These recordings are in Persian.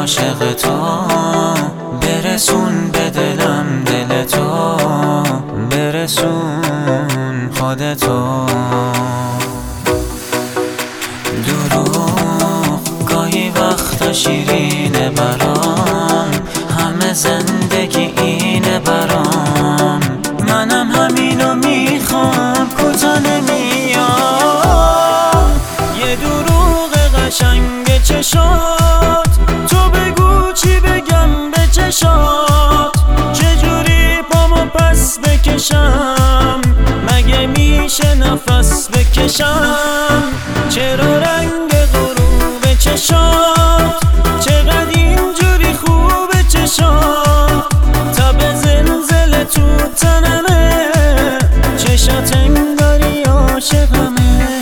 عاشق تو، برسون به دلم دل تو، برسون خودتو. دروغ گاهی وقتا شیرینه برام، همه زندگی اینه برام، منم همینو میخوام کوتا نمیام. یه دروغ قشنگ چشات، تو بگو چی بگم به چشات، چجوری پامو پس بکشم، مگه میشه نفس بکشم؟ چرا رنگ غروب چشات چقدر اینجوری خوبه چشات، تب زلزله تو تنمه، چشات انگاری عاشقمه.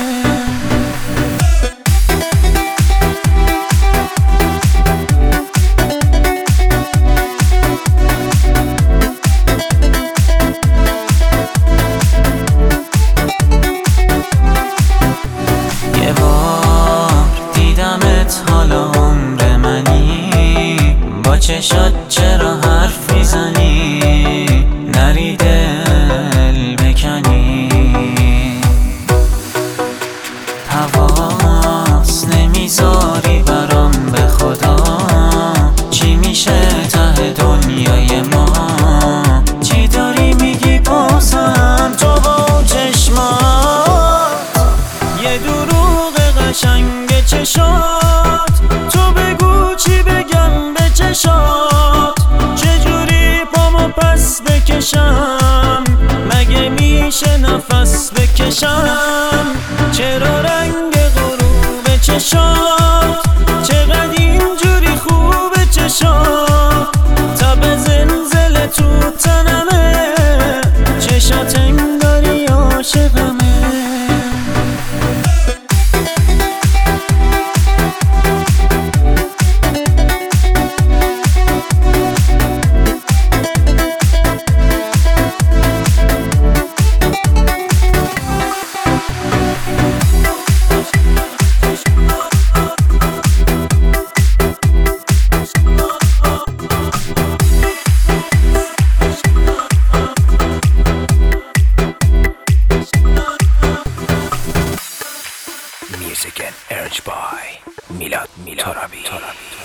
حالا عمر منی، با چشات چرا حرف میزنی، نری دل بکنی. حواس نمیذاری برام به خدا، چی میشه ته دنیای ما، چی داری میگی بازم تو با چشمات. یه دروغ قشنگ چشات، تو بگو چی بگم به چشات، چجوری پامو پس بکشم، مگه میشه نفس بکشم؟ چرا رنگ غروب چشات چقدر اینجوری خوبه چشات، تب زلزله تو تنمه، چشات انگاری عاشقمه. Music and urged by Milad Tarabi.